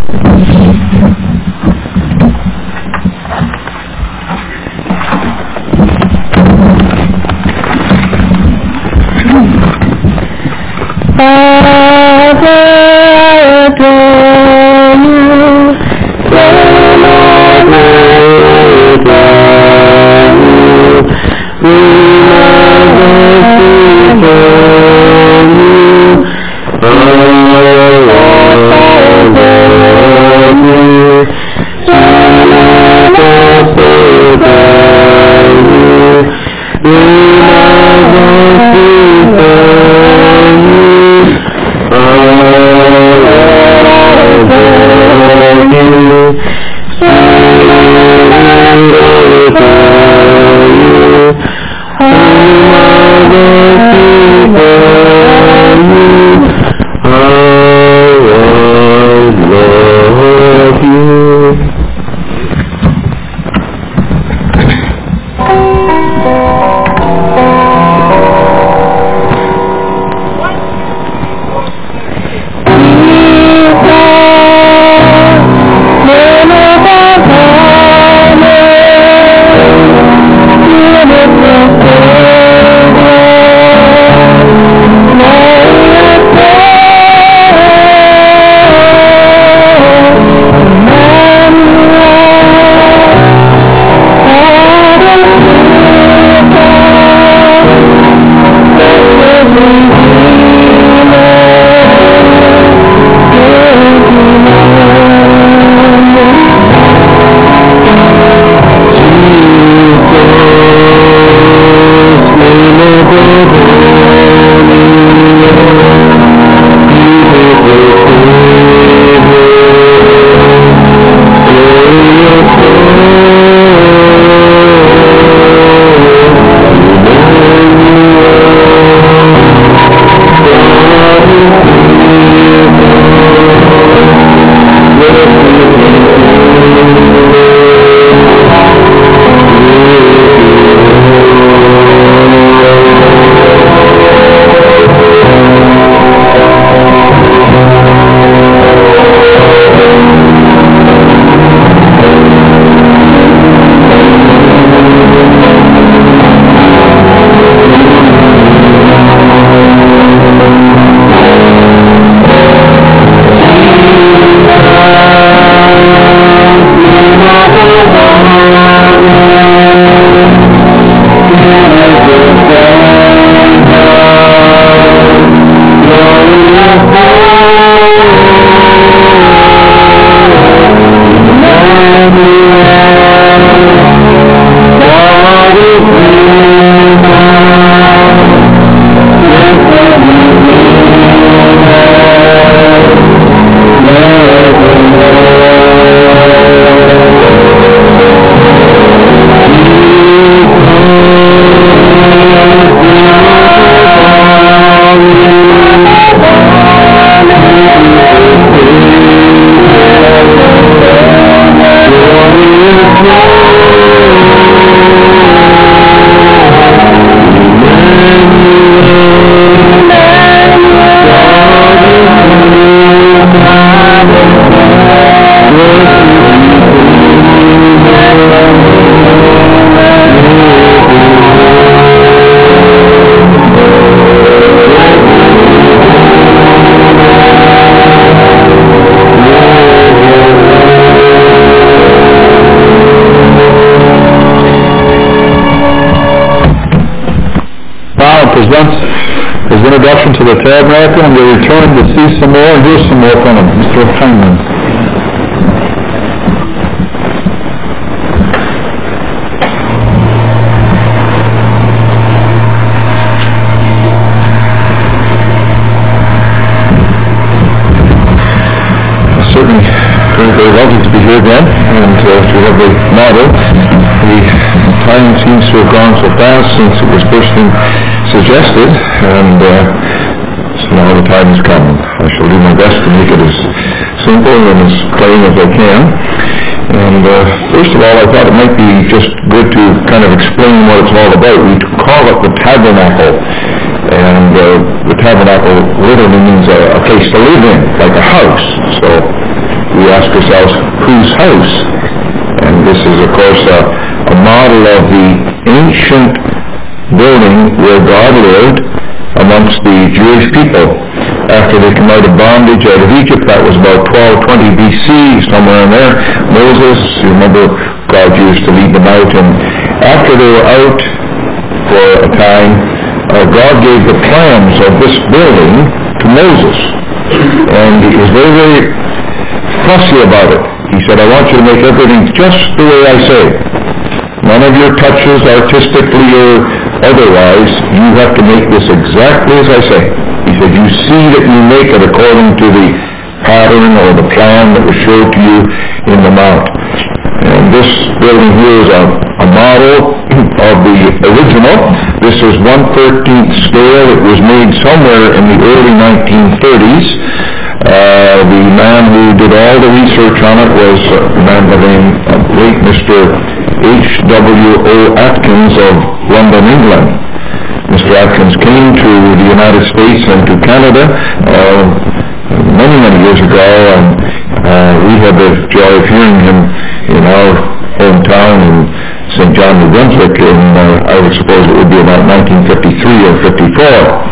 presents his introduction to the tabernacle, and we return to see some more and hear some more from him. Mr. Hyman. Certainly very, very lovely to be here again, and to have the model. The time seems to have gone so fast since it was first suggested, and so now the time has come. I shall do my best to make it as simple and as plain as I can. And first of all, I thought it might be just good to kind of explain what it's all about. We call it the tabernacle, and the tabernacle literally means a place to live in, like a house. So we ask ourselves, whose house? And this is, of course, a model of the ancient building where God lived amongst the Jewish people. After they come out of bondage out of Egypt, that was about 1220 BC, somewhere in there. Moses, you remember, God used to lead them out, and after they were out for a time, God gave the plans of this building to Moses, and he was very, very fussy about it. He said, I want you to make everything just the way I say. None of your touches, artistically or otherwise. You have to make this exactly as I say. He said, you see that you make it according to the pattern or the plan that was showed to you in the mount. And this building here is a model of the original. This is 1/13th scale. It was made somewhere in the early 1930s. The man who did all the research on it was a man by the name of late Mr. H.W.O. Atkins of London, England. Mr. Atkins came to the United States and to Canada many, many years ago, and we had the joy of hearing him in our hometown in St. John, New Brunswick in, I would suppose it would be about 1953 or 54.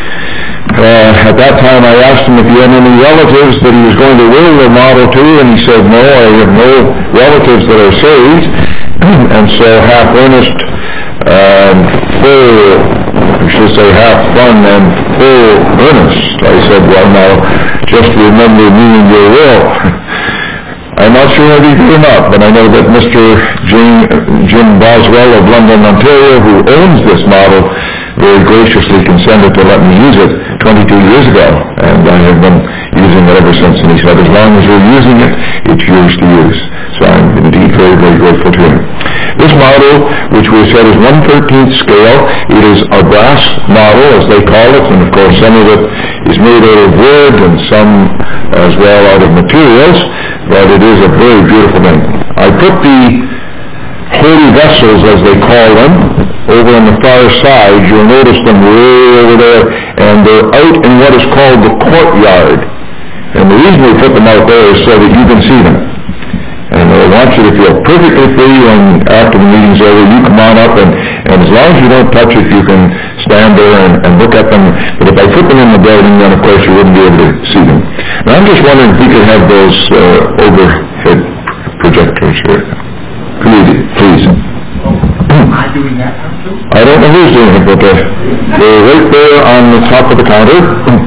At that time I asked him if he had any relatives that he was going to will the model to, and he said, no, I have no relatives that are saved. And so half earnest and full, I should say half fun and full earnest, I said, well now, just remember me and your will. I'm not sure if he's good enough, but I know that Mr. Jim Boswell of London, Ontario, who owns this model, very graciously consented to let me use it 22 years ago, and I have been using it ever since. And he said, as long as you're using it, it's yours to use. So I'm indeed very, very grateful to him. This model, which we said is 1/13th scale, it is a brass model, as they call it, and of course some of it is made out of wood and some as well out of materials, but it is a very beautiful thing. I put the holy vessels, as they call them, over on the far side. You'll notice them way over there, and they're out in what is called the courtyard. And the reason we put them out there is so that you can see them. And I want you to feel perfectly free when after the meeting's over, you come on up, and as long as you don't touch it, you can stand there and look at them. But if I put them in the building, then of course you wouldn't be able to see them. Now I'm just wondering if we could have those overhead projectors here. Please. Am I doing that too? I don't know who's doing it, but they're right there on the top of the counter.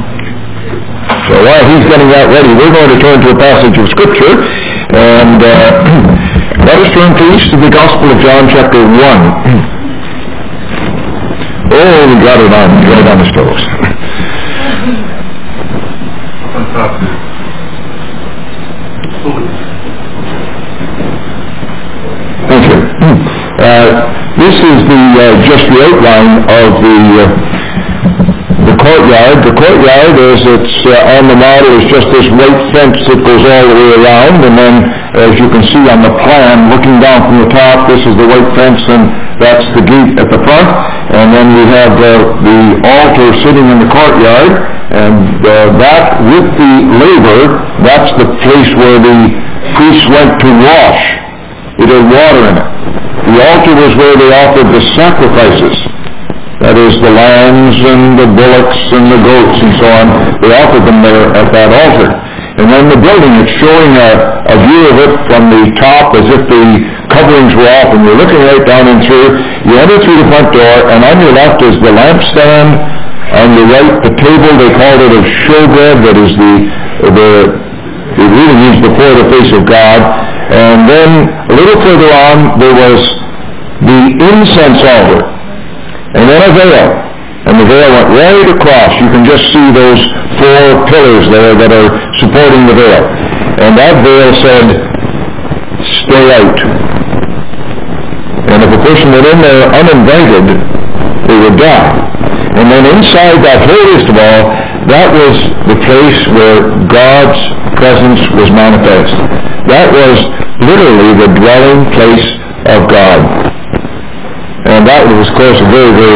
So while he's getting that ready, we're going to turn to a passage of Scripture, and let us turn please to the Gospel of John chapter 1. Oh, we got it on, right on the stoves. Thank you. This is just the outline of the courtyard. The courtyard, as it's on the model, is just this white fence that goes all the way around, and then as you can see on the plan, looking down from the top, this is the white fence, and that's the gate at the front, and then we have the altar sitting in the courtyard, and that with the laver, that's the place where the priests went to wash. It had water in it. The altar was where they offered the sacrifices. That is, the lambs and the bullocks and the goats and so on. They offered them there at that altar. And then the building, it's showing a view of it from the top as if the coverings were off, and you're looking right down and through. You enter through the front door, and on your left is the lampstand. On your right, the table, they called it of showbread, that is it really means before the face of God. And then a little further on, there was the incense altar, and then a veil, and the veil went right across. You can just see those 4 pillars there that are supporting the veil, and that veil said, stay out. And if a person went in there uninvited, they would die. And then inside that holiest of all, that was the place where God's presence was manifest. That was literally the dwelling place of God. And that was, of course, a very, very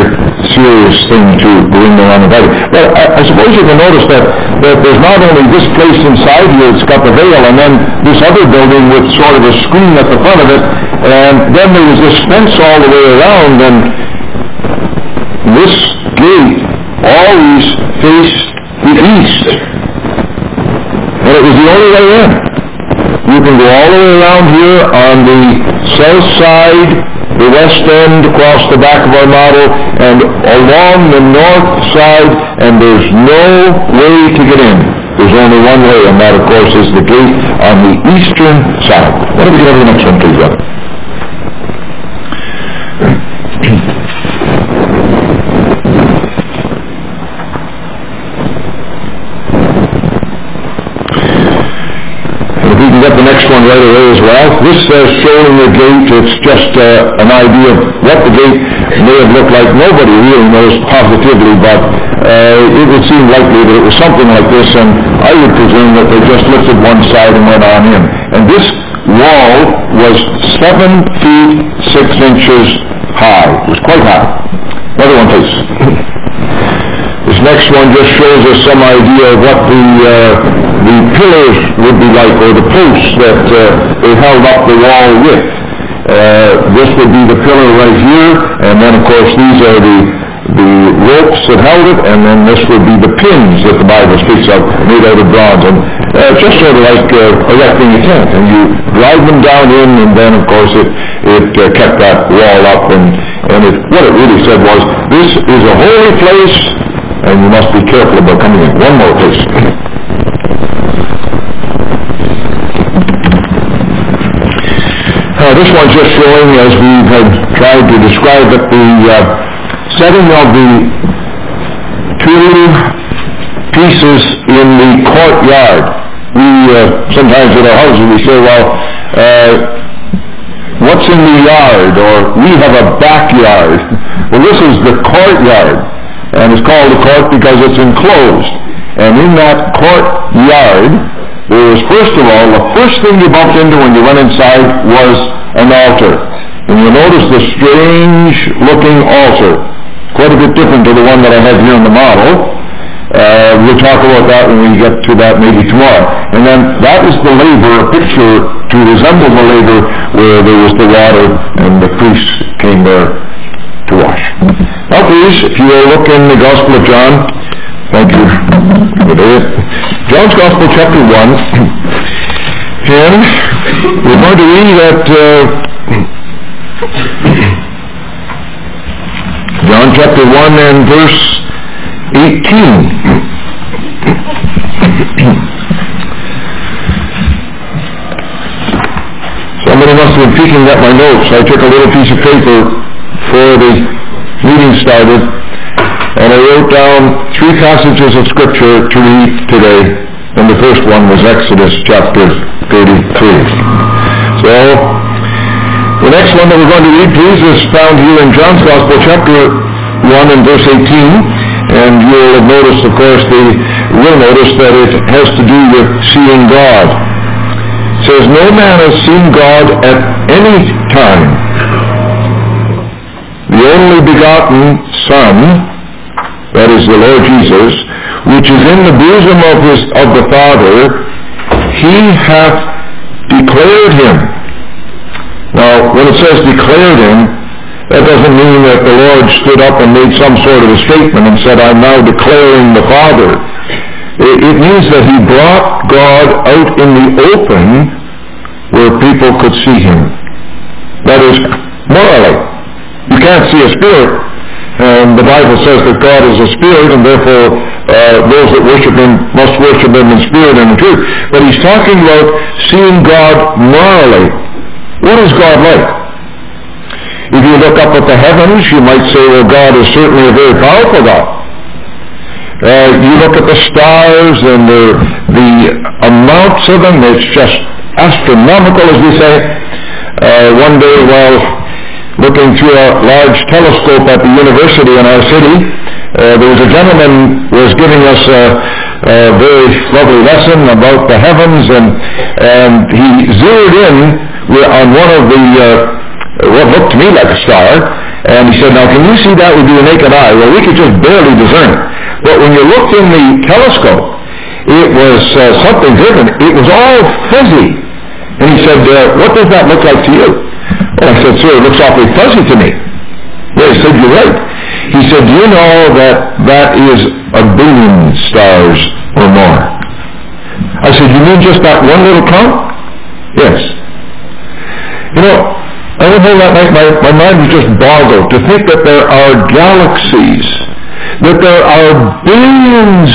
serious thing to go in there on the body. But I suppose you can notice that there's not only this place inside here, it's got the veil, and then this other building with sort of a screen at the front of it, and then there was this fence all the way around, and this gate always faced the east. And it was the only way in. You can go all the way around here on the south side, the west end, across the back of our model, and along the north side, and there's no way to get in. There's only one way, and that, of course, is the gate on the eastern side. Why don't we get over to the next one, please, brother? Get the next one right away as well. This says showing the gate. It's just an idea of what the gate may have looked like. Nobody really knows positively, but it would seem likely that it was something like this, and I would presume that they just lifted one side and went on in. And this wall was 7 feet 6 inches high. It was quite high. Another one, please. This next one just shows us some idea of what the pillars would be like, or the posts that they held up the wall with. This would be the pillar right here, and then of course these are the ropes that held it, and then this would be the pins that the Bible speaks of, made out of bronze, and just sort of like erecting a tent, and you drive them down in, and then of course it kept that wall up, and what it really said was, this is a holy place, and you must be careful about coming in. One more, please. This one's just showing, as we have tried to describe it, the setting of the two pieces in the courtyard. We sometimes at our houses we say, well, what's in the yard? Or we have a backyard. Well, this is the courtyard, and it's called a court because it's enclosed. And in that courtyard, there was, first of all, the first thing you bumped into when you went inside was an altar. And you'll notice the strange-looking altar, quite a bit different to the one that I have here in the model. We'll talk about that when we get to that maybe tomorrow. And then that is the laver, a picture to resemble the laver where there was the water and the priest came there to wash. Now please, if you will look in the Gospel of John. Thank you. John's Gospel, chapter 1. And we're going to read at John chapter 1 and verse 18. Somebody must have been peeking at my notes. I took a little piece of paper before the meeting started, and I wrote down 3 passages of Scripture to read today. And the first one was Exodus chapter 33. So, the next one that we're going to read, please, is found here in John's Gospel, chapter 1 and verse 18. And you'll have noticed, of course, will notice that it has to do with seeing God. It says, no man has seen God at any time. The only begotten Son, that is the Lord Jesus, which is in the bosom of the Father, he hath declared him. Now, when it says declared him, that doesn't mean that the Lord stood up and made some sort of a statement and said, I'm now declaring the Father. It means that he brought God out in the open where people could see him. That is, morally. You can't see a spirit, and the Bible says that God is a spirit, and therefore those that worship him must worship him in spirit and in truth. But he's talking about seeing God morally. What is God like? If you look up at the heavens, you might say, well, God is certainly a very powerful God. You look at the stars and the amounts of them, it's just astronomical, as we say. One day, while looking through a large telescope at the university in our city, there was a gentleman who was giving us a very lovely lesson about the heavens, and he zeroed in on one of the what looked to me like a star, And he said, now can you see that with your naked eye? Well, we could just barely discern it. But when you looked in the telescope, it was something different. It was all fuzzy. And he said, what does that look like to you? Well, I said, sir, it looks awfully fuzzy to me. Well, he said, you're right. He said, do you know that is 1 billion stars or more? I said, you mean just that one little clump? Yes. You know, I don't know, that night my mind was just boggled to think that there are galaxies, that there are billions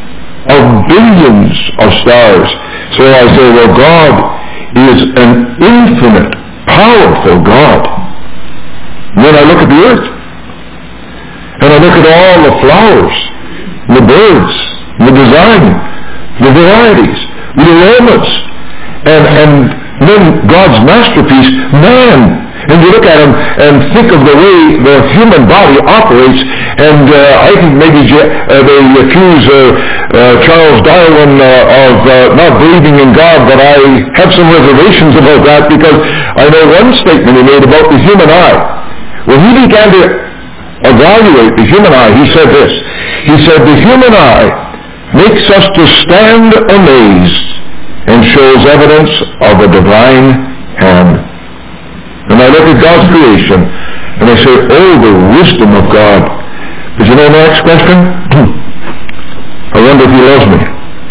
of stars. So I say, well, God is an infinite, powerful God. And then I look at the earth, and I look at all the flowers, the birds, the design, the varieties, the aromas, and then God's masterpiece, man. And you look at him and think of the way the human body operates, and I think maybe they accuse Charles Darwin of not believing in God, but I have some reservations about that, because I know one statement he made about the human eye. When he began to evaluate the human eye, he said this. He said, the human eye makes us to stand amazed and shows evidence of a divine hand. And I look at God's creation, and I say, oh, the wisdom of God. Did you know my next question? I wonder if he loves me.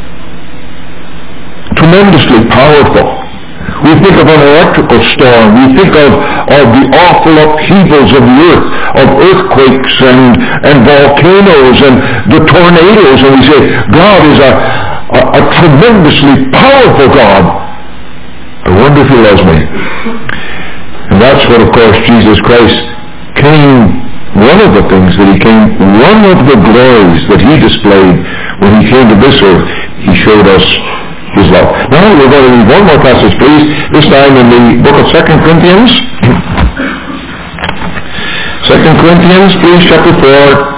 Tremendously powerful. We think of an electrical storm. We think of the awful upheavals of the earth, of earthquakes and volcanoes and the tornadoes, and we say, God is a tremendously powerful God. I wonder if he loves me. And that's what, of course, Jesus Christ came, one of the things that he came, one of the glories that he displayed when he came to this earth, he showed us his love. Now we're going to read one more passage, please, this time in the book of 2 Corinthians. 2 Corinthians, please, chapter 4.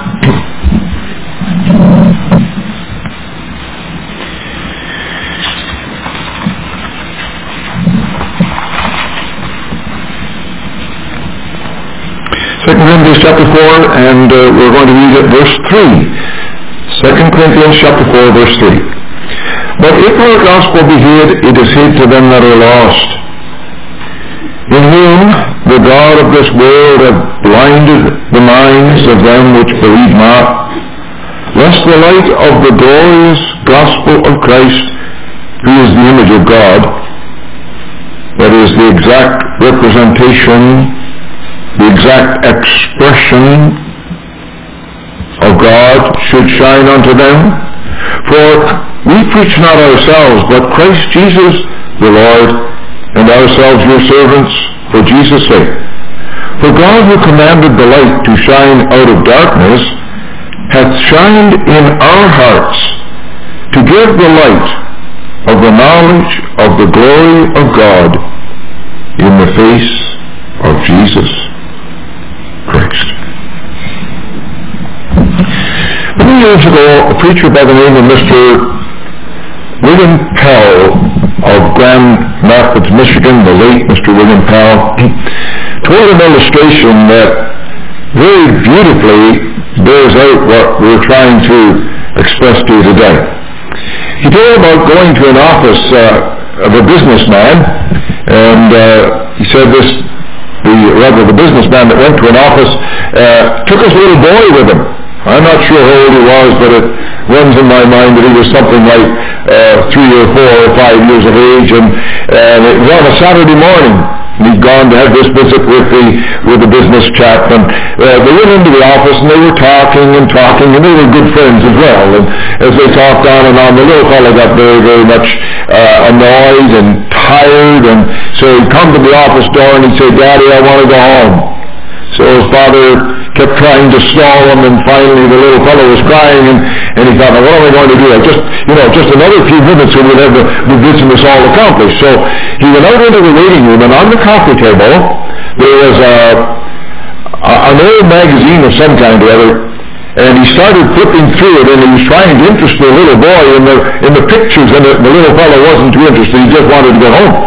2 Corinthians chapter 4, and we're going to read at verse 3. 2 Corinthians chapter 4, verse 3. But if our gospel be hid, it is hid to them that are lost, in whom the God of this world hath blinded the minds of them which believe not, lest the light of the glorious gospel of Christ, who is the image of God, that is the exact representation, the exact expression of God, should shine unto them. For we preach not ourselves, but Christ Jesus the Lord, and ourselves your servants for Jesus' sake. For God, who commanded the light to shine out of darkness, hath shined in our hearts to give the light of the knowledge of the glory of God in the face of Jesus Christ. Many years ago, a preacher by the name of Mr. William Powell of Grand Rapids, Michigan, the late Mr. William Powell, told an illustration that very beautifully bears out what we're trying to express to you today. He told about going to an office of a businessman, and he said the businessman that went to an office took his little boy with him. I'm not sure how old he was, but it runs in my mind that he was something like 3 or 4 or 5 years of age, and it was on a Saturday morning. He'd gone to have this visit with the business chap, and they went into the office and they were talking, and they were good friends as well. And as they talked on and on, the little fellow got very, very much annoyed and tired, and so he'd come to the office door and he'd say, "Daddy, I want to go home." So his father kept trying to stall him, and finally the little fellow was crying, and he thought, "Now what am I going to do? Just another few minutes and we'll have the business all accomplished." So he went out into the waiting room, and on the coffee table there was an old magazine of some kind or other, and he started flipping through it, and he was trying to interest the little boy in the pictures, and the little fellow wasn't too interested. He just wanted to get home.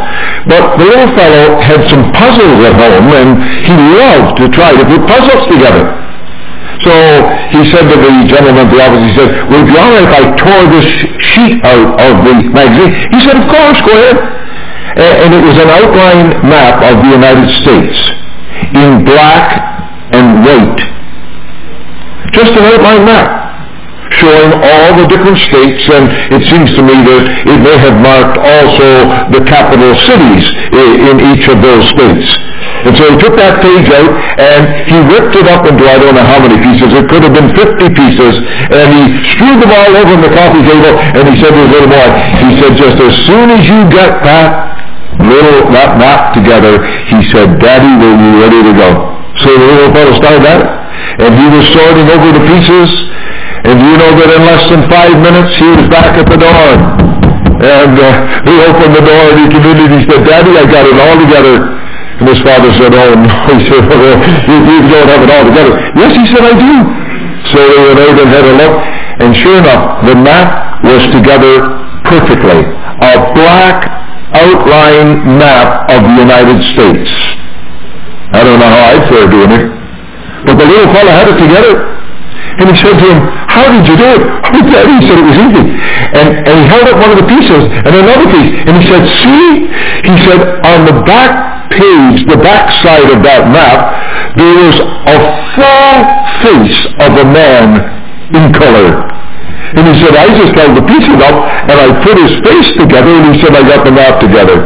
But the little fellow had some puzzles at home, and he loved to try to put puzzles together. So he said to the gentleman at the office, he said, would it be all right if I tore this sheet out of the magazine? He said, of course, go ahead. And it was an outline map of the United States in black and white. Just an outline map showing all the different states, and it seems to me that it may have marked also the capital cities in each of those states. And so he took that page out, and he ripped it up into I don't know how many pieces. It could have been 50 pieces, and he strewed them all over on the coffee table, and he said to his little boy, he said, just as soon as you get that map together, he said, Daddy, will you ready to go? So the little fellow started at it, and he was sorting over the pieces, and you know that in less than 5 minutes, he was back at the door. And he opened the door, and he came in, and he said, Daddy, I got it all together. And his father said, oh, no. He said, well, you don't have it all together. Yes, he said, I do. So they went out and had a look. And sure enough, the map was together perfectly. A black outline map of the United States. I don't know how I'd fare doing it. But the little fellow had it together. And he said to him, how did you do it? Oh, Daddy, he said it was easy. And he held up one of the pieces and another piece. And he said, see? He said, on the back page, the back side of that map, there was a full face of a man in color. And he said, I just held the pieces up and I put his face together, and he said, I got the map together.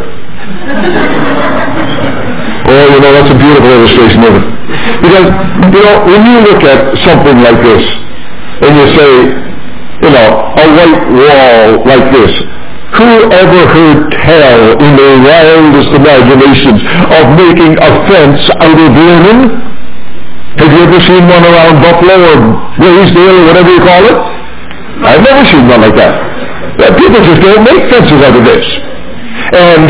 Oh, you know, that's a beautiful illustration of it. Because, you know, when you look at something like this, and you say, you know, a white wall like this, who ever heard tell in their wildest imaginations of making a fence out of linen? Have you ever seen one around Buffalo or Blaisdell or whatever you call it? I've never seen one like that. People just don't make fences out of this. And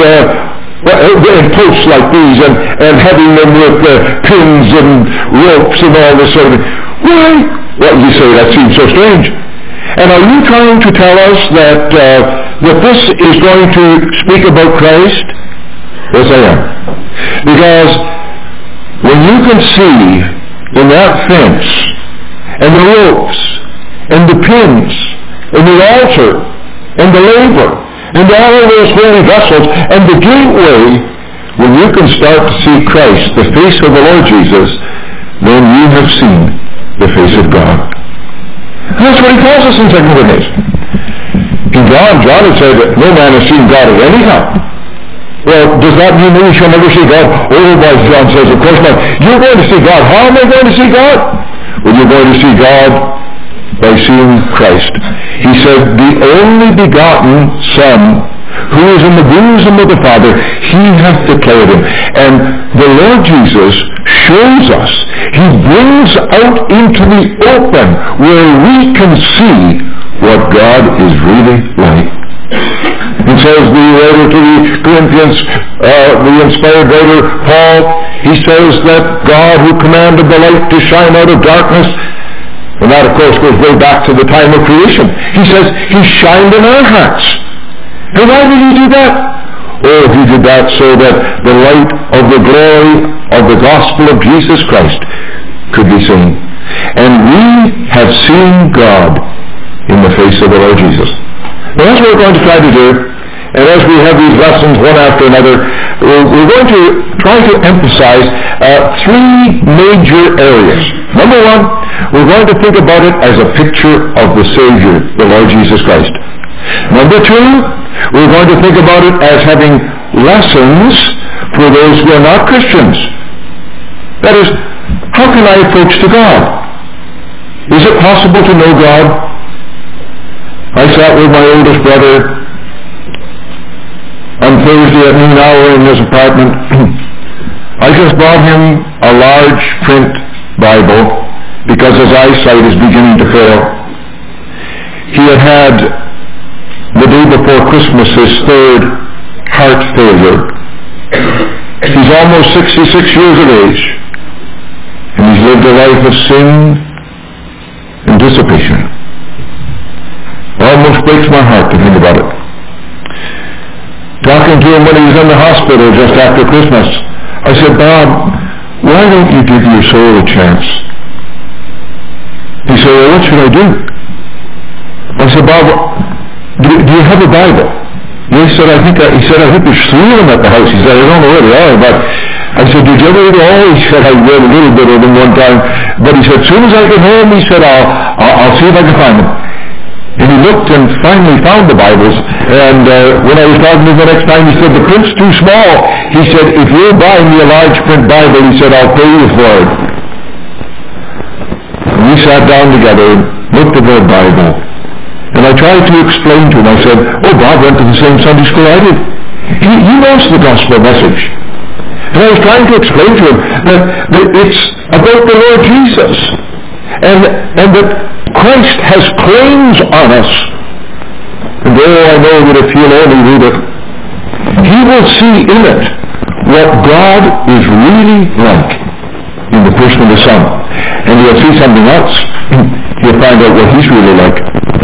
posts like these, and having them with pins and ropes and all this sort of thing. Why? Well, you say that seems so strange. And are you trying to tell us that this is going to speak about Christ? Yes, I am. Because when you can see in that fence, and the ropes, and the pins, and the altar, and the laver, and all of those holy vessels, and the gateway, when you can start to see Christ, the face of the Lord Jesus, then you have seen the face of God. And that's what he tells us in 2 Corinthians. In John had said that no man has seen God at any time. Well, does that mean that we shall never see God? Oh, boy, John says, of course not. You're going to see God. How am I going to see God? Well, you're going to see God by seeing Christ. He said, the only begotten Son, who is in the bosom of the Father, he hath declared him. And the Lord Jesus shows us. He brings out into the open where we can see what God is really like. He says, the writer to the Corinthians, the inspired writer, Paul, he says that God who commanded the light to shine out of darkness, and that, of course, goes way back to the time of creation. He says he shined in our hearts. And why did he do that? Oh, he did that so that the light of the glory of the gospel of Jesus Christ could be seen. And we have seen God in the face of the Lord Jesus. Now, that's what we're going to try to do. And as we have these lessons one after another, we're going to try to emphasize three major areas. Number one, we're going to think about it as a picture of the Savior, the Lord Jesus Christ. Number two, we're going to think about it as having lessons for those who are not Christians. That is, how can I approach to God? Is it possible to know God? I sat with my oldest brother on Thursday at noon hour in his apartment. I just brought him a large print Bible because his eyesight is beginning to fail. He had the day before Christmas his third heart failure. He's almost 66 years of age, and he's lived a life of sin and dissipation. It almost breaks my heart to think about it. Talking to him when he was in the hospital just after Christmas. I said, Bob, why don't you give your soul a chance? He said, well, what should I do? I said, Bob, do you have a Bible? He said, I think there's 3 of them at the house. He said, I don't know where they are, but I said, did you ever read all? He said, I read a little bit of them one time. But he said, as soon as I get home, he said, I'll see if I can find them. And he looked and finally found the Bibles. And when I was talking to him the next time, he said, the print's too small. He said, if you're buying me a large print Bible, he said, I'll pay you for it. And we sat down together and looked at their Bible. And I tried to explain to him. I said, oh, Bob went to the same Sunday school I did. He knows the gospel message. And I was trying to explain to him that it's about the Lord Jesus. And that Christ has claims on us. And I know that if he'll only read it, he will see in it what God is really like in the person of the Son. And he'll see something else. He'll find out what he's really like.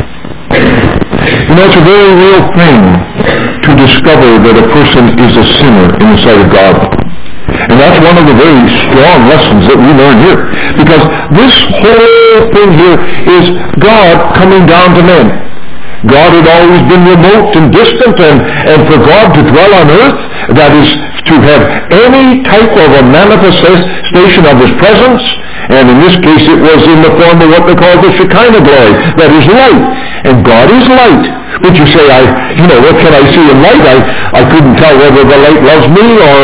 You know, it's a very real thing to discover that a person is a sinner in the sight of God. And that's one of the very strong lessons that we learn here. Because this whole thing here is God coming down to men. God had always been remote and distant, and for God to dwell on earth, that is to have any type of a manifestation of his presence, and in this case it was in the form of what they call the Shekinah glory, that is light. And God is light. But you say, what can I see in light? I couldn't tell whether the light loves me or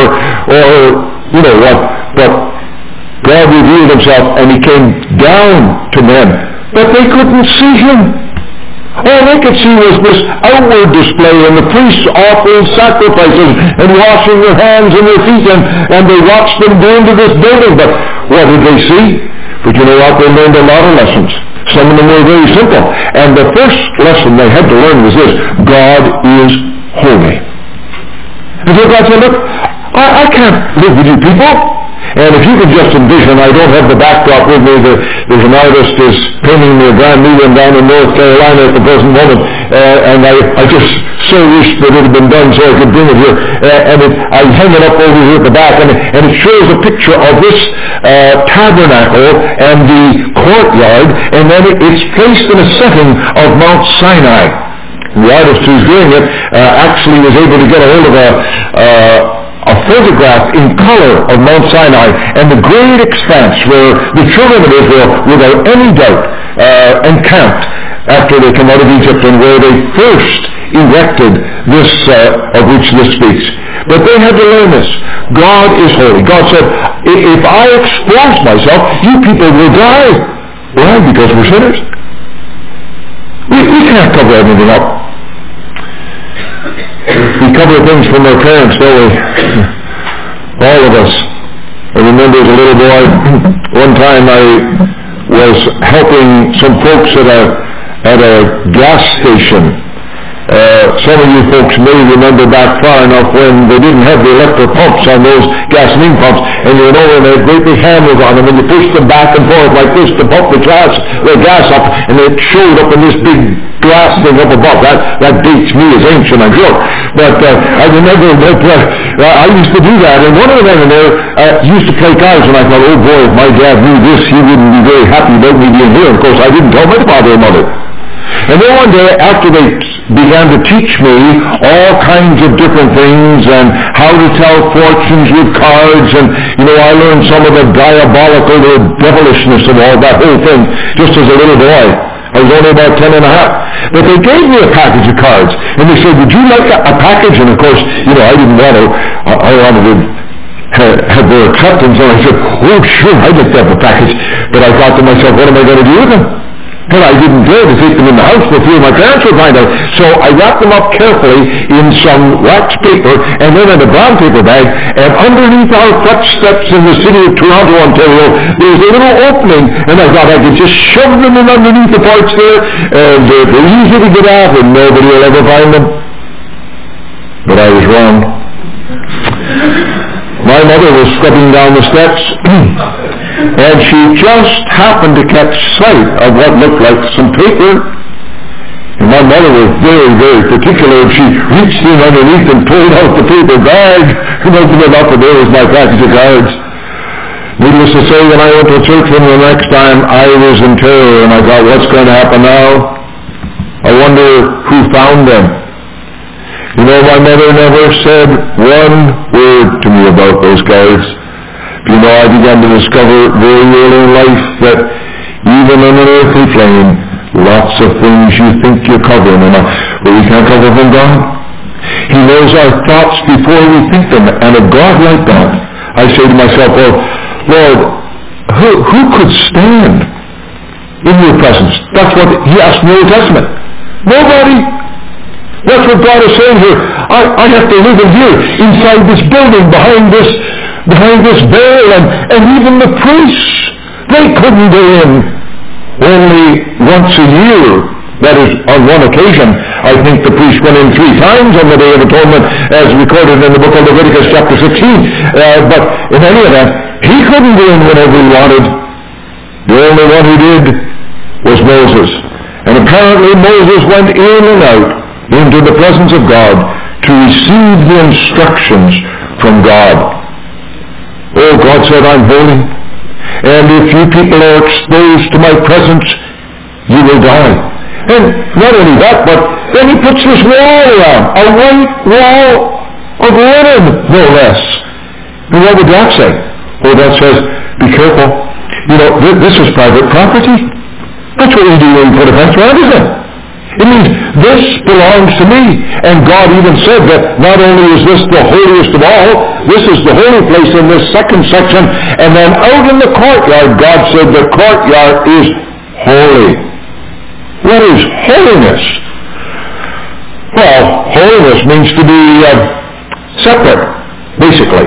what. But God revealed himself and he came down to men. But they couldn't see him. All they could see was this outward display, and the priests offering sacrifices and washing their hands and their feet, and they watched them go into this building. But what did they see? But you know what? They learned a lot of lessons. Some of them were very simple. And the first lesson they had to learn was this: God is holy. And so God said, look, I can't live with you people. And if you could just envision, I don't have the backdrop with me, there's an artist is painting me a brand new one down in North Carolina at the present moment, and I just so wish that it had been done so I could bring it here. I hang it up over here at the back, and it shows a picture of this tabernacle and the courtyard, and then it's placed in a setting of Mount Sinai. The artist who's doing it actually was able to get a hold of a photograph in color of Mount Sinai and the great expanse where the children of Israel, without any doubt, encamped after they come out of Egypt, and where they first erected this of which this speaks. But they had to learn this. God is holy. God said, if I expose myself, you people will die. Why? Because we're sinners. We can't cover everything up. We cover things from our parents, don't we? All of us. I remember as a little boy, one time I was helping some folks at a gas station. Some of you folks may remember back far enough when they didn't have the electric pumps on those gasoline pumps, and you went over and they had great big handles on them, and you pushed them back and forth like this to pump the gas up, and it showed up in this big glass thing up above. That dates me as ancient, I'm sure. But I remember that I used to do that, and one of the men in there used to play cards, and I thought, oh boy, if my dad knew this, he wouldn't be very happy about me being here. Of course, I didn't tell my father or mother. And then one day, after they began to teach me all kinds of different things and how to tell fortunes with cards, and I learned some of the diabolical, the devilishness of all that whole thing just as a little boy. I was only about 10 and a half. But they gave me a package of cards, and they said, would you like a package? And of course, I didn't want to. I wanted to have their acceptance, and I said, oh sure, I'd like to have a package. But I thought to myself, what am I going to do with them? But I didn't dare to take them in the house for fear my parents would find out. So I wrapped them up carefully in some wax paper and then in a brown paper bag, and underneath our front steps in the city of Toronto, Ontario, there was a little opening, and I thought I could just shove them in underneath the parts there, and they're easy to get out and nobody will ever find them. But I was wrong. My mother was stepping down the steps, and she just happened to catch sight of what looked like some paper, And my mother was very, very particular. She reached in underneath and pulled out the paper bag and opened it up, and there was my package of cards. Needless to say, when I went to church the next time, I was in terror, and I thought, what's going to happen now? I wonder who found them. You know, my mother never said one word to me about those cards. You know, I began to discover very early in life that even on an earthly plane, lots of things you think you're covering, but we can't cover from God. He knows our thoughts before we think them, and a God like that, I say to myself, well, Lord, who could stand in your presence? That's what he asked in the Old Testament. Nobody. That's what God is saying here. I have to live in here, inside this building, behind this veil, and even the priests, they couldn't go in. Only once a year, that is on one occasion, I think the priest went in 3 times on the Day of Atonement, as recorded in the book of Leviticus chapter 16. But in any event, he couldn't go in whenever he wanted. The only one who did was Moses. And apparently Moses went in and out into the presence of God to receive the instructions from God. Oh, God said, I'm holy. And if you people are exposed to my presence, you will die. And not only that, but then he puts this wall around, a white wall of linen, no less. And what would that say? Oh, that says, be careful. You know, this is private property. That's what we do when we put a fence around, isn't it? It means this belongs to me. And God even said that not only is this the holiest of all, this is the holy place in this second section, and then out in the courtyard, God said the courtyard is holy. What is holiness? Well, holiness means to be separate, basically.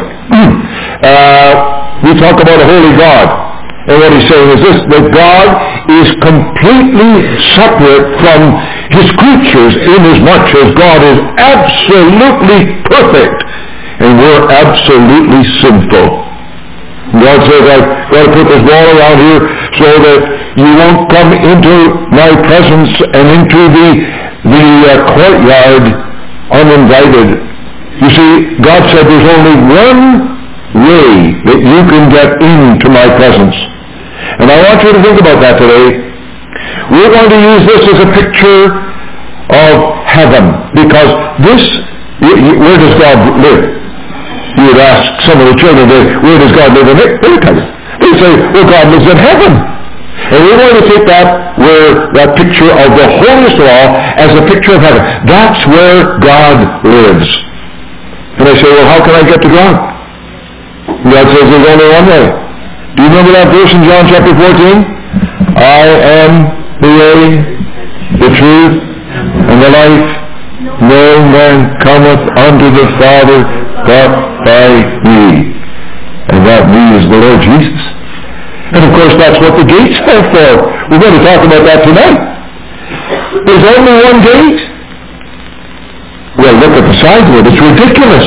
We talk about a holy God. And what he's saying is this, that God is completely separate from his creatures inasmuch as God is absolutely perfect and we're absolutely sinful. God says, I've got to put this wall around here so that you won't come into my presence and into the courtyard uninvited. You see, God said there's only one way that you can get into my presence. And I want you to think about that today. We're going to use this as a picture of heaven, because this, where does God live? You would ask some of the children today, where does God live? And they say, well, God lives in heaven. And we're going to take that picture of the holiest of all as a picture of heaven. That's where God lives. And I say, well, how can I get to God? God says there's only one way. Do you remember that verse in John chapter 14? I am the way, the truth, and the life. No man cometh unto the Father but by me. And that me is the Lord Jesus. And of course that's what the gates are for. We're going to talk about that tonight. There's only one gate. Well, look at the size of it. It's ridiculous.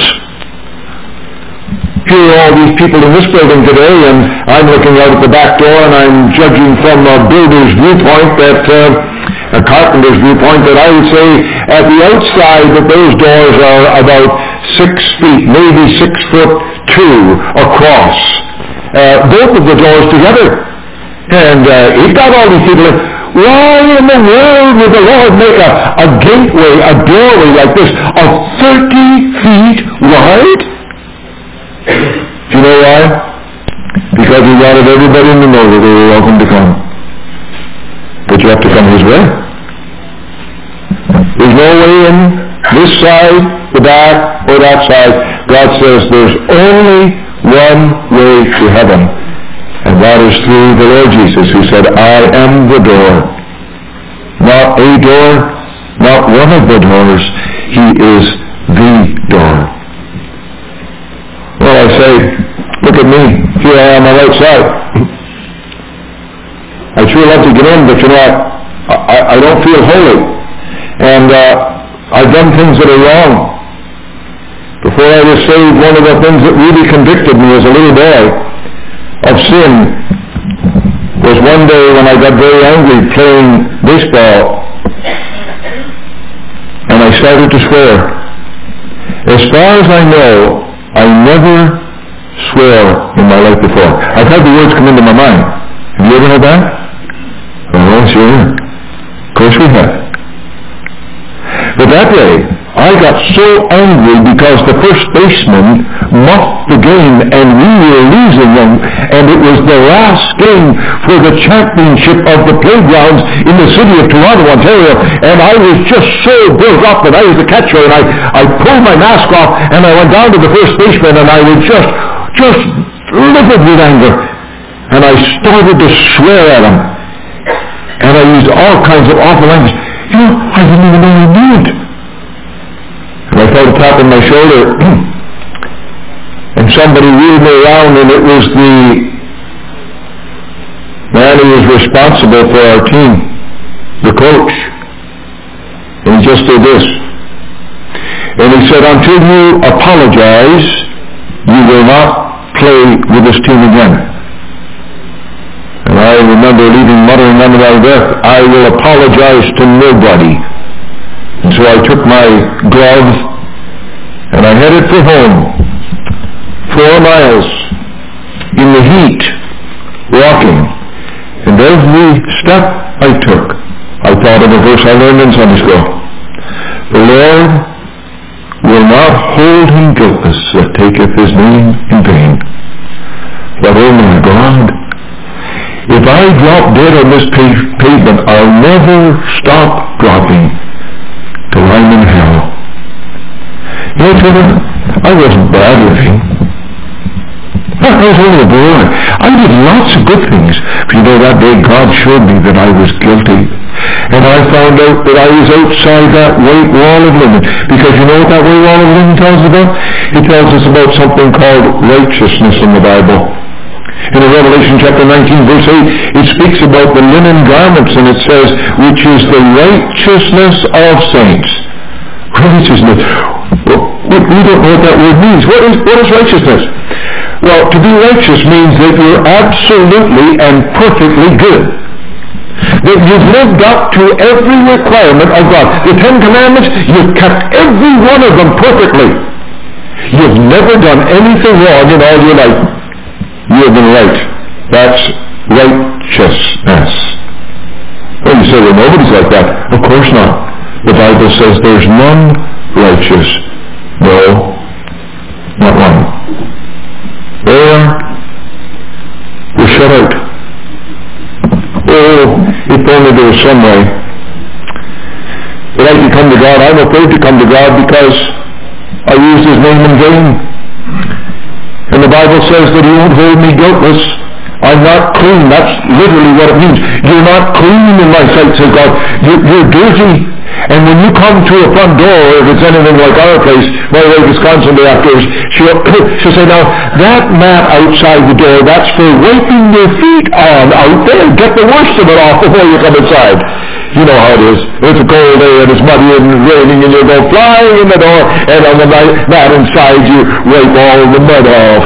Here are all these people in this building today, and I'm looking out at the back door, and I'm judging from a builder's viewpoint, a carpenter's viewpoint, that I would say at the outside that those doors are about 6 feet, maybe 6'2" across. Both of the doors together. And he's got all these people in. Why in the world would the Lord make a gateway, a doorway like this of 30 feet wide? Do you know why? Because he wanted everybody to know that they were welcome to come. But you have to come his way. There's no way in this side, the back, or that side. God says there's only one way to heaven. And that is through the Lord Jesus, who said, I am the door. Not a door, not one of the doors. He is the door. Well, I say, look at me. Here I am on the outside. I sure love to get in, but you know, I don't feel holy. And I've done things that are wrong. Before I was saved, one of the things that really convicted me as a little boy of sin was one day when I got very angry playing baseball started to swear. As far as I know, I never swore in my life before. I've had the words come into my mind. Have you ever had that? Oh, sure. Of course we have. But that day, I got so angry because the first baseman muffed the game and we were losing them, and it was the last game for the championship of the playgrounds in the city of Toronto, Ontario, and I was just so built up that I was the catcher, and I pulled my mask off and I went down to the first baseman and I was just livid with anger, and I started to swear at him, and I used all kinds of awful language. You know, I didn't even know I knew it. And I felt a tap on my shoulder, and somebody wheeled me around, and it was the man who was responsible for our team, the coach. And he just did this. And he said, until you apologize, you will not play with this team again. And I remember muttering under my breath, I will apologize to nobody. And so I took my gloves and I headed for home. 4 miles in the heat, walking. And every step I took, I thought of a verse I learned in Sunday school. The Lord will not hold him guiltless that taketh his name in vain. But oh my God, if I drop dead on this pavement, I'll never stop dropping till I'm in hell. You know, children, I wasn't bad living. I was only a boy. I did lots of good things. But you know, that day God showed me that I was guilty. And I found out that I was outside that white wall of linen. Because you know what that white wall of linen tells us about? It tells us about something called righteousness in the Bible. In Revelation chapter 19, verse 8, it speaks about the linen garments, and it says, which is the righteousness of saints. Righteousness. We don't know what that word means. What is righteousness? Well, to be righteous means that you're absolutely and perfectly good. That you've lived up to every requirement of God. The 10 Commandments, you've kept every one of them perfectly. You've never done anything wrong in all your life. You have been right. That's righteousness. Well, you say, well, nobody's like that. Of course not. The Bible says there's none righteous. No, not one. We're shut out. Oh, if only there was some way that I can come to God. I'm afraid to come to God because I used his name in vain. And the Bible says that he won't hold me guiltless. I'm not clean. That's literally what it means. You're not clean in my sight, says God. You're dirty. And when you come to a front door, if it's anything like our place, by the way, Wisconsin Day afterwards, she'll say, now, that mat outside the door, that's for wiping your feet on out there. Get the worst of it off before you come inside. You know how it is. It's a cold day and it's muddy and raining and you go flying in the door, and on the mat inside you wipe all the mud off.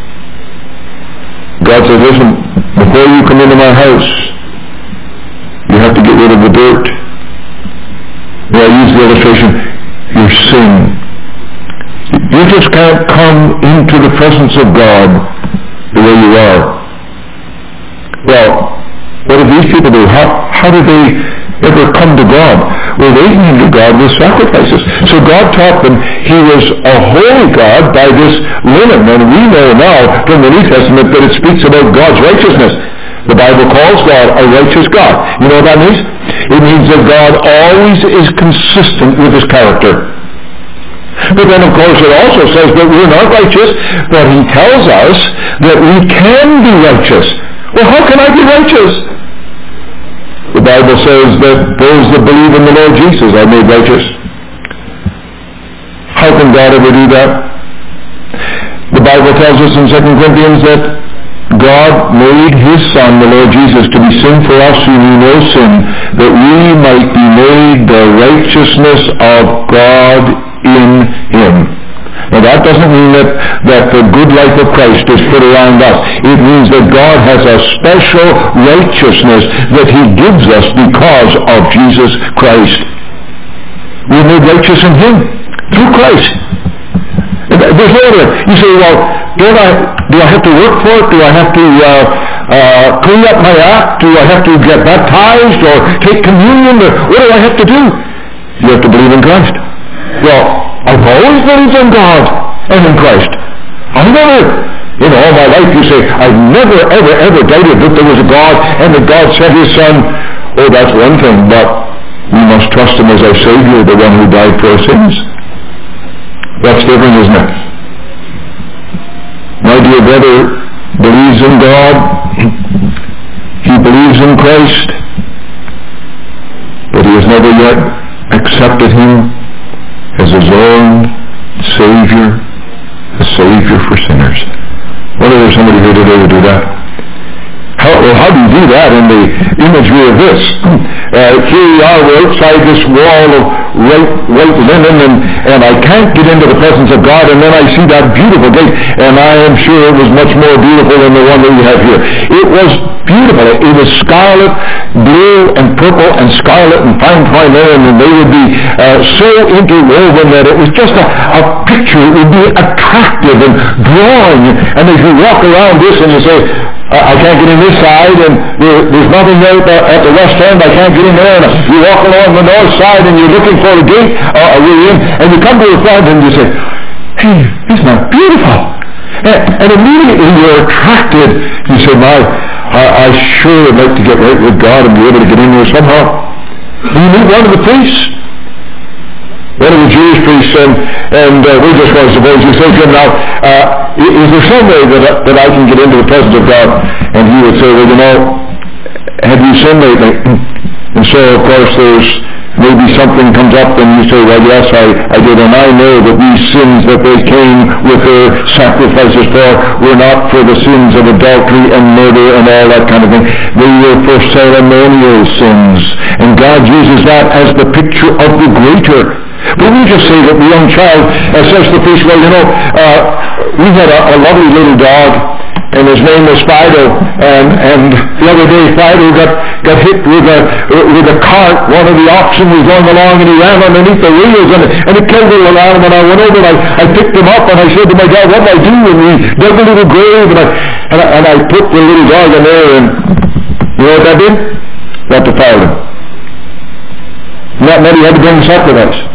God says, listen, before you come into my house, you have to get rid of the dirt. I use the illustration, your sin. You just can't come into the presence of God the way you are. Well, what did these people do? How did they ever come to God? Well, they came to God with sacrifices. So God taught them he was a holy God by this linen. And we know now from the New Testament that it speaks about God's righteousness. The Bible calls God a righteous God. You know what that means? It means that God always is consistent with his character. But then, of course, it also says that we're not righteous, but he tells us that we can be righteous. Well, how can I be righteous? The Bible says that those that believe in the Lord Jesus are made righteous. How can God ever do that? The Bible tells us in 2 Corinthians that God made his Son, the Lord Jesus, to be sin for us who knew no sin, that we might be made the righteousness of God in him. Now that doesn't mean that the good life of Christ is put around us. It means that God has a special righteousness that he gives us because of Jesus Christ. We're made righteous in Him through Christ. There's no other. You say, well, do I have to work for it? Do I have to clean up my act? Do I have to get baptized or take communion? What do I have to do? You have to believe in Christ. Well, I've always believed in God and in Christ. I never, all my life you say, I've never, ever doubted that there was a God and that God sent His Son. Oh, that's one thing, but we must trust Him as our Savior, the one who died for our sins. That's different, isn't it? My dear brother believes in God. He believes in Christ. But he has never yet accepted Him as his own Savior, a Savior for sinners. Wonder if there's somebody here today to do that. How do you do that in the imagery of this? Here we are, we're outside this wall of white linen, and I can't get into the presence of God, and then I see that beautiful gate, and I am sure it was much more beautiful than the one that we have here. It was beautiful. It was scarlet, blue, and purple, and scarlet, and fine linen, and they would be so interwoven that it was just a picture. It would be attractive and drawing, and as you walk around this and you say, I can't get in this side, and there's nothing there at the west end, I can't get in there, and you walk along the north side and you're looking for a gate, and you come to the front and you say, hey, isn't that beautiful? And immediately you're attracted. You say, I sure would like to get right with God and be able to get in there somehow. You meet one of the priests, one of the Jewish priests, and we just want to suppose you say to him, now, is there some way that I can get into the presence of God? And he would say, well, have you sinned lately? And so, of course, there's maybe something comes up and you say, well, yes, I did, and I know that these sins that they came with their sacrifices for were not for the sins of adultery and murder and all that kind of thing. They were for ceremonial sins. And God uses that as the picture of the greater. But we just say that the young child says to the priest, well, we had a lovely little dog, and his name was Fido, and the other day Fido got hit with a cart. One of the oxen was going along, and he ran underneath the wheels, and it killed the little animal. And I went over and I picked him up, and I said to my dad, what did I do? And we dug a little grave, and I put the little dog in there, and you know what that did? That defiled him. And that meant he had to bring the sacrifice.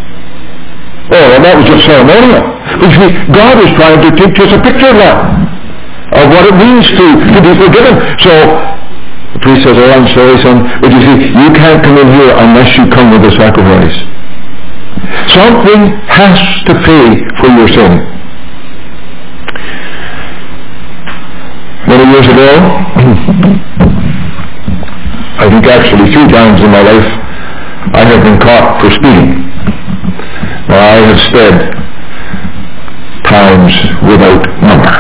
Oh, and that was just ceremonial. But you see, God is trying to teach us a picture of that, of what it means to be forgiven. So, the priest says, oh, I'm sorry, son, but you see, you can't come in here unless you come with a sacrifice. Something has to pay for your sin. Many years ago, I think actually 3 times in my life, I have been caught for speeding. Now, I have sped times without number.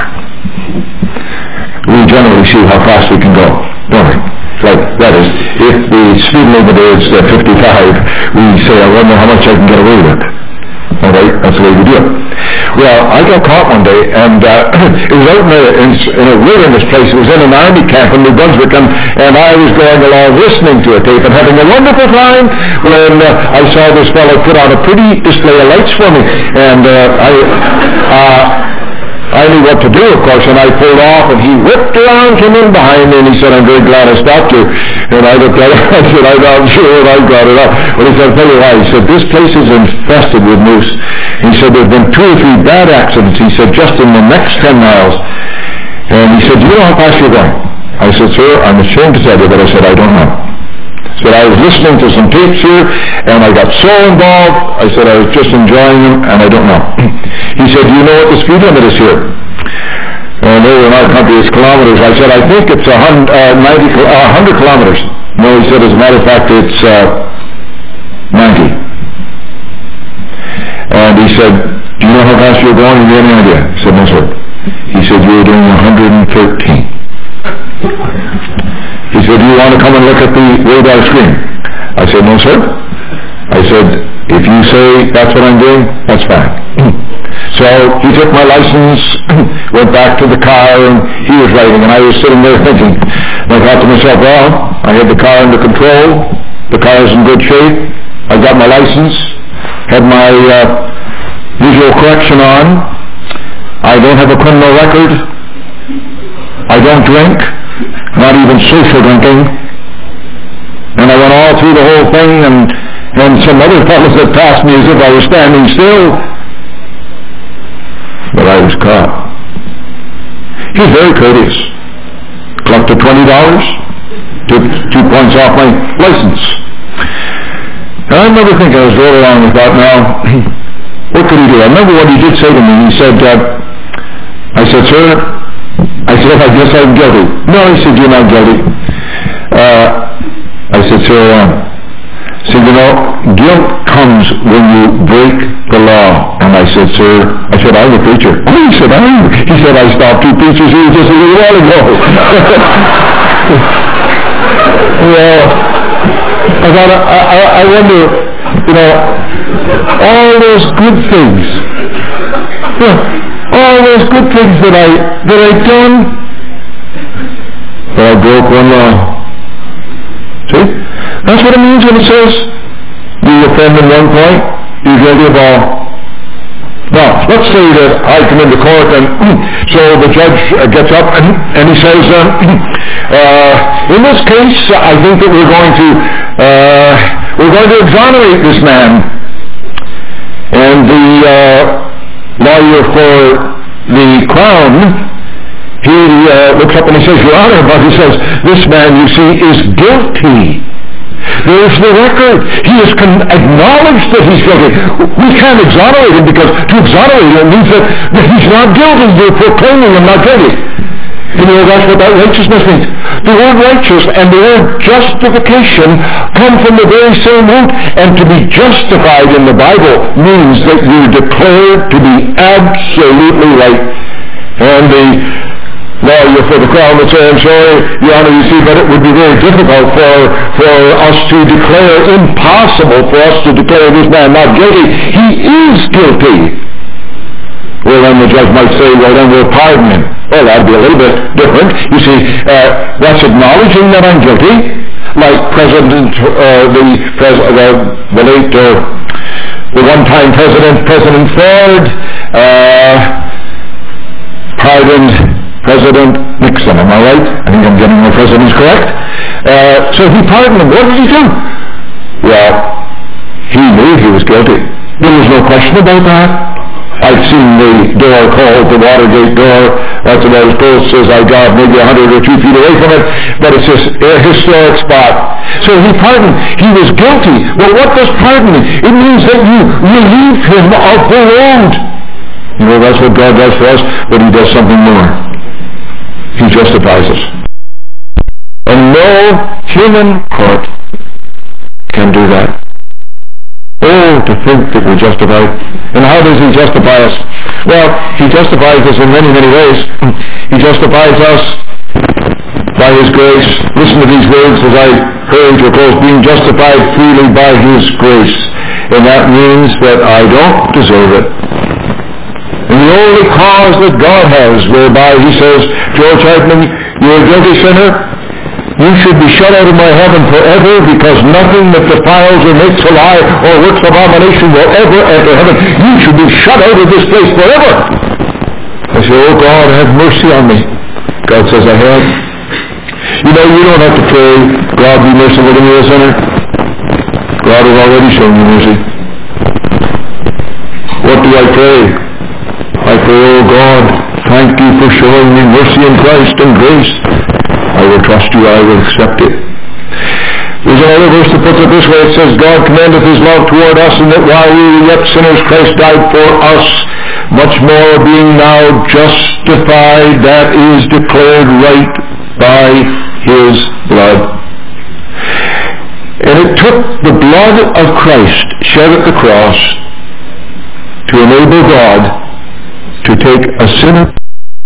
We generally see how fast we can go, don't we? That is, if the speed limit is 55, we say, I wonder how much I can get away with. All right, that's the way we do it. Well, I got caught one day, and it was out in a wilderness place. It was in an army camp in New Brunswick, and I was going along listening to a tape and having a wonderful time when I saw this fellow put on a pretty display of lights for me, and I knew what to do, of course, and I pulled off, and he whipped around, came in behind me, and he said, I'm very glad I stopped you. And I looked at it, I said, I'm not sure what I got it up. But he said, I'll tell you why. He said, this place is infested with moose. He said, there's been 2 or 3 bad accidents, he said, just in the next 10 miles. And he said, do you know how fast you're going? I said, sir, I'm ashamed to tell you, but I said, I don't know. I said, I was listening to some tapes here, and I got so involved, I said, I was just enjoying them, and I don't know. He said, do you know what the speed limit is here? And over in our country it's kilometers. I said, I think it's 100 kilometers. No, he said, as a matter of fact, it's 90. And he said, do you know how fast you're going? Do you have any idea? I said, no, sir. He said, you were doing 113. He said, do you want to come and look at the radar screen? I said, no, sir. I said, if you say that's what I'm doing, that's fine. So he took my license, went back to the car, and he was writing, and I was sitting there thinking. And I thought to myself, well, I had the car under control, the car is in good shape, I got my license, had my visual correction on. I don't have a criminal record. I don't drink, not even social drinking. And I went all through the whole thing, and some other fellows that passed me as if I was standing still. But I was caught. He was very courteous. Collected $20, took 2 points off my license. And I remember thinking, I was rolling along and thought, now, what could he do? I remember what he did say to me. He said, I said, sir, I guess I'm guilty. No, he said, you're not guilty. I said, sir, I am. He said, guilt comes when you break the law. And I said, sir, I'm a preacher. Oh, he said, He said, I stopped 2 preachers here just a little while ago. Well, I wonder, all those good things, all those good things that I done, but I broke one law. See? That's what it means when it says, you offend in one point, you're guilty of all. Now, let's say that I come into court and so the judge gets up and he says, in this case, I think that we're going to exonerate this man. And the lawyer for the Crown, he looks up and he says, Your Honor, but he says, this man, you see, is guilty. There's the record. He has acknowledged that he's guilty. We can't exonerate him because to exonerate him means that he's not guilty. We're proclaiming him not guilty. That's what that righteousness means. The word righteous and the word justification come from the very same root. And to be justified in the Bible means that you're declared to be absolutely right. And the lawyer for the Crown would say, I'm sorry, Your Honor, you see, but it would be very difficult for us to declare, impossible for us to declare this man not guilty. He is guilty. Well, then the judge might say, well, then we'll pardon him. Well, that'd be a little bit different. You see, that's acknowledging that I'm guilty, like the one-time President Ford, pardoned President Nixon. Am I right? I think I'm getting my presidents correct. So he pardoned him. What did he do? Well, he knew he was guilty. There was no question about that. I've seen the door called the Watergate door. That's about as close as I got, maybe 100 or 2 feet away from it. But it's a historic spot. So he pardoned. He was guilty. Well, what does pardon mean? It means that you relieve him of the load. That's what God does for us, but he does something more. He justifies us. And no human court can do that. Oh, to think that we're justified. And how does he justify us? Well, he justifies us in many, many ways. He justifies us by his grace. Listen to these words as I hurry to a close. Being justified freely by his grace. And that means that I don't deserve it. And the only cause that God has, whereby he says, George Hartman, you're a guilty sinner. You should be shut out of my heaven forever, because nothing that defiles or makes a lie or works abomination will ever enter heaven. You should be shut out of this place forever. I say, oh God, have mercy on me. God says, I have. You don't have to pray, God be merciful to me, a sinner. God has already shown you mercy. What do I pray? I pray, oh God, thank you for showing me mercy in Christ and grace. I will trust you, I will accept it. There's another verse that puts it this way. It says, God commendeth his love toward us, and that while we were yet sinners, Christ died for us. Much more, being now justified, that is declared right by his blood. And it took the blood of Christ shed at the cross to enable God to take a sinner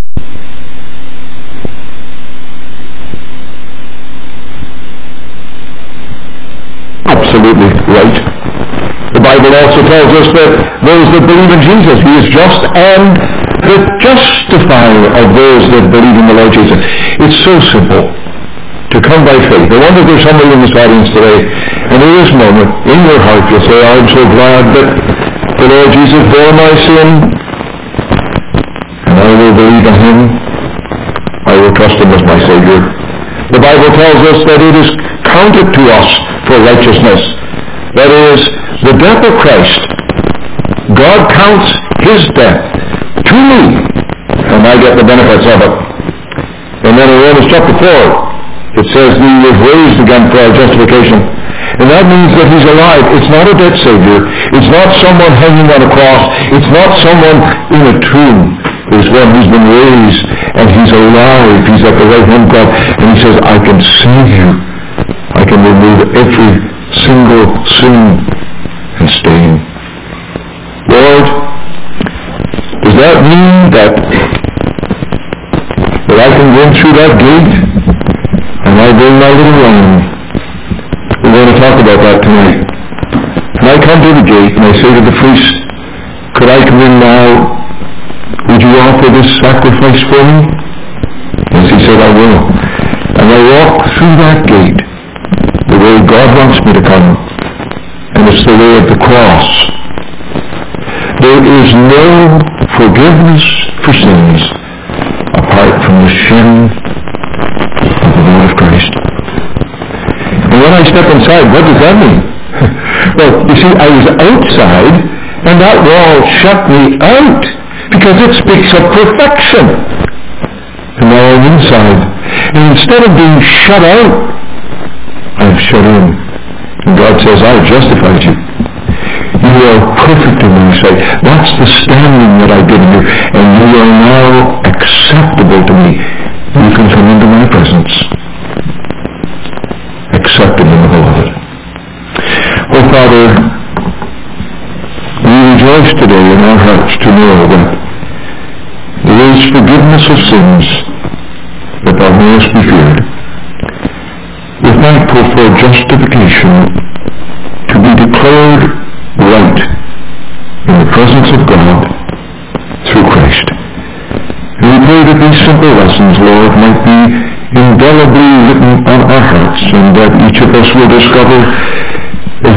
absolutely right. The Bible also tells us that those that believe in Jesus, he is just and the justifier of those that believe in the Lord Jesus. It's so simple. to come by faith. I wonder if there's somebody in this audience today, and in this moment, in your heart, you'll say, I'm so glad that the Lord Jesus bore my sin, and I will believe in him. I will trust him as my Savior. The Bible tells us that it is counted to us for righteousness. That is, the death of Christ. God counts his death to me, and I get the benefits of it. And then in Romans chapter 4, it says he was raised again for our justification. And that means that he's alive. It's not a dead Savior. It's not someone hanging on a cross. It's not someone in a tomb. It's one who's been raised, and he's alive. He's at the right hand of God. And he says, I can save you. I can remove every single sin and stain. Lord, does that mean that I can go through that gate and I bring my little lamb? We're going to talk about that tonight. Can I come to the gate and I say to the priest, could I come in now? Would you offer this sacrifice for me? Yes, he said, I will. And I walk through that gate the way God wants me to come. And it's the way of the cross. There is no forgiveness for sins apart from the shin of the blood of Christ. And when I step inside, what does that mean? Well, you see, I was outside, and that wall shut me out, because it speaks of perfection. And now I'm inside. And instead of being shut out, I've shut in. And God says, I've justified you. You are perfect in my sight. That's the standing that I've given you. And you are now acceptable to me. You can come into my presence. Accepted in the beloved. Oh, Father, we rejoice today in our hearts to know that there is forgiveness of sins, that thou mayest be feared. We're thankful for justification, to be declared right in the presence of God through Christ. And we pray that these simple lessons, Lord, might be indelibly written on our hearts, and that each of us will discover